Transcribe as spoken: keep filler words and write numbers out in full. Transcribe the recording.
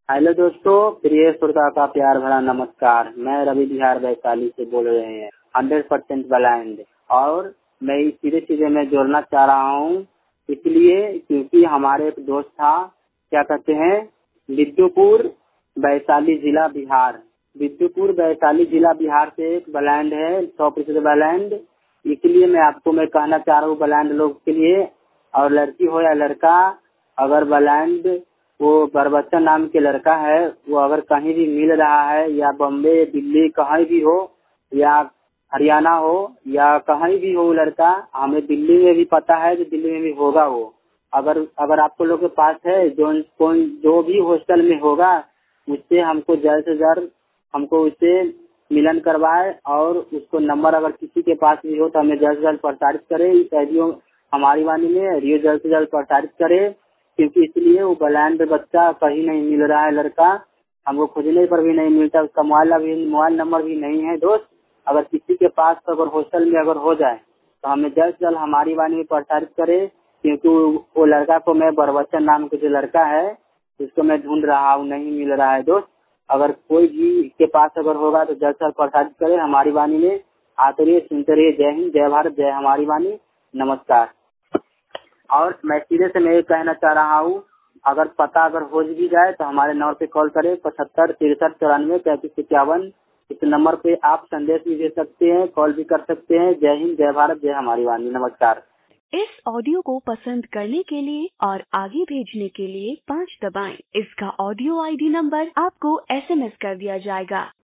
Hello दोस्तों, प्रिय श्रोता का प्यार भरा नमस्कार। मैं रवि बिहार वैशाली से बोल रहे हैं, हंड्रेड परसेंट ब्लाइंड। और मैं सीधे सीधे मैं जोड़ना चाह रहा हूँ इसलिए क्योंकि हमारे एक दोस्त था, क्या कहते हैं, विद्युपुर वैशाली जिला बिहार। विद्युपुर वैशाली जिला बिहार से एक ब्लाइंड है, सौ प्रतिशत ब्लाइंड। इसलिए मैं आपको मैं कहना चाह रहा हूँ ब्लाइंड लोग के लिए, और लड़की हो या लड़का, अगर ब्लाइंड वो बरबच्चा नाम के लड़का है, वो अगर कहीं भी मिल रहा है या बम्बे दिल्ली कहीं भी हो या हरियाणा हो या कहीं भी हो लड़का, हमें दिल्ली में भी पता है कि दिल्ली में भी होगा वो। अगर अगर आपको लोग के पास है जो कोई जो भी हॉस्टल में होगा, उससे हमको जल्द से जल्द हमको उससे मिलन करवाए, और उसको नंबर अगर किसी के पास भी हो तो हमें जल्द से जल्द प्रसारित करे। इस रेडियो हमारी वाणी में रेडियो जल्द से जल्द प्रसारित करे, क्योंकि इसलिए वो ब्लाइंड बच्चा कहीं नहीं मिल रहा है लड़का, हमको खोजने पर भी नहीं मिलता, उसका मोबाइल अभी मोबाइल नंबर भी नहीं है। दोस्त, अगर किसी के पास तो अगर हॉस्टल में अगर हो जाए तो हमें जल्द से जल्द हमारी वाणी में प्रसारित करे, क्योंकि वो लड़का को मैं बरबच्चा नाम के जो लड़का है उसको मैं ढूंढ रहा हूँ, नहीं मिल रहा है। दोस्त, अगर कोई भी के पास अगर होगा तो जल्द से जल्द प्रसारित करे हमारी वाणी में। आते रहिए, सुनते रहिए। जय हिंद, जय भारत, जय हमारी वाणी। नमस्कार। और मैं सीधे से मैं ये कहना चाह रहा हूँ, अगर पता अगर हो भी जाए तो हमारे नंबर पे कॉल करें, पचहत्तर तिरसठ चौरानवे पैंतीस इक्यावन। इस नंबर पे आप संदेश भी दे सकते हैं, कॉल भी कर सकते हैं। जय हिंद, जय भारत, जय हमारी वाणी। नमस्कार। इस ऑडियो को पसंद करने के लिए और आगे भेजने के लिए पाँच दबाएं। इसका ऑडियो आईडी नंबर आपको एसएमएस कर दिया जाएगा।